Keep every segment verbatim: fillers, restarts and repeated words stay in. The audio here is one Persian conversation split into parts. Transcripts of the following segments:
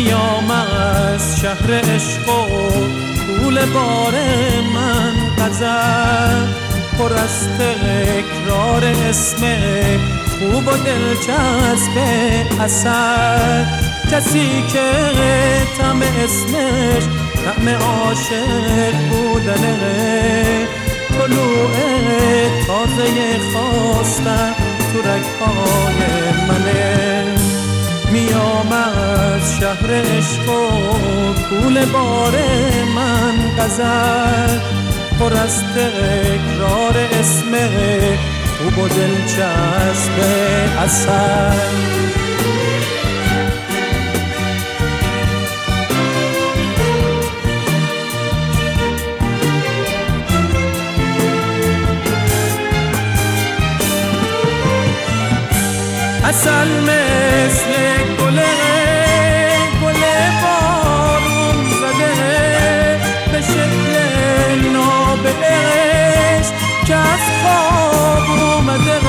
میام از شهر عشق و طول بار من غزل پر از تکرار اسم خوب و دلچسب اثر، کسی که طعم اسمش طعم عاشق بودنه، طلوع تازه خواستن تو رگ‌های منه. میام از شهر عشق و طول بار من غزل پر از تکرار اسم خوب و دلچسب اثر. عسل مثل گله گله بارون زده به شکل ناب عشق که از خواب اومده،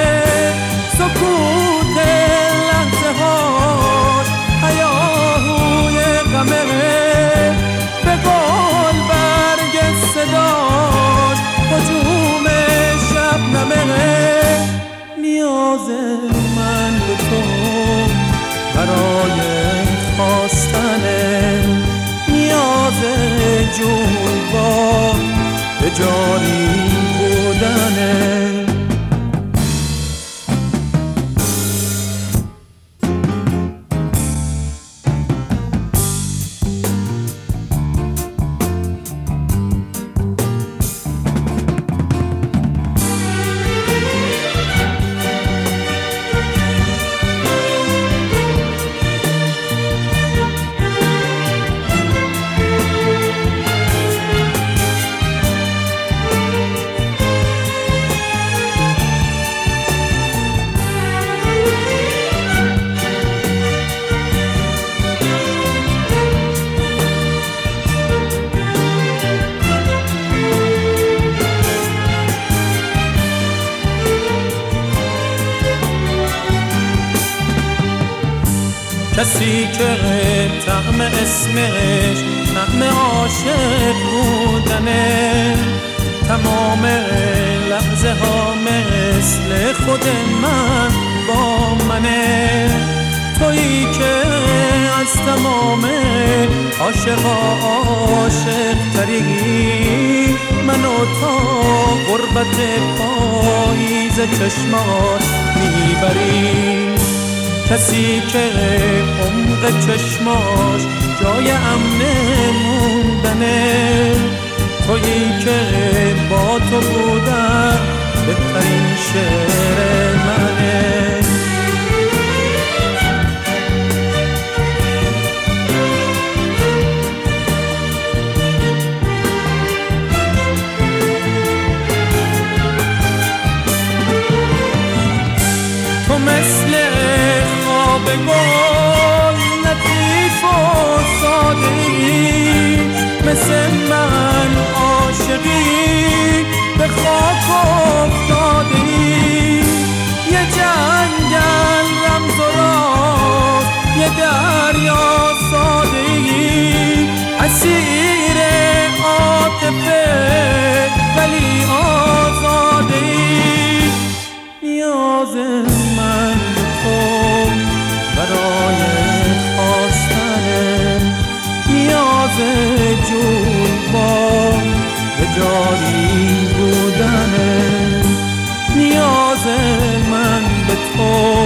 سکوت لحظه هاش هیاهوی غمه، به قول برگ صداش هجوم شبنمه. نیاز من به تو برای خواستنه، نیاز جون با به جاری بودنه. کسی که طعم اسمش طعم عاشق بودنه، تمام لحظه ها مثل خود من با منه. تویی که از تمام عاشقا عاشق تری، منو تا غربت پاییز چشمات میبری. کسی که عمق چشماش جای امن موندنه، تویی که با تو بودن بهترین شعر منه. تو مثل خواب گل لطیف و ساده‌ای، مثل من عاشقی به خاک افتاده‌ای. یه جنگل رمز و راز، یه دریا ساده‌ای، اسیر عاطفه ولی آزاده‌ای. نیاز من تو برای خواستنه، نیاز جون با به جاری بودنه. نیاز من به تو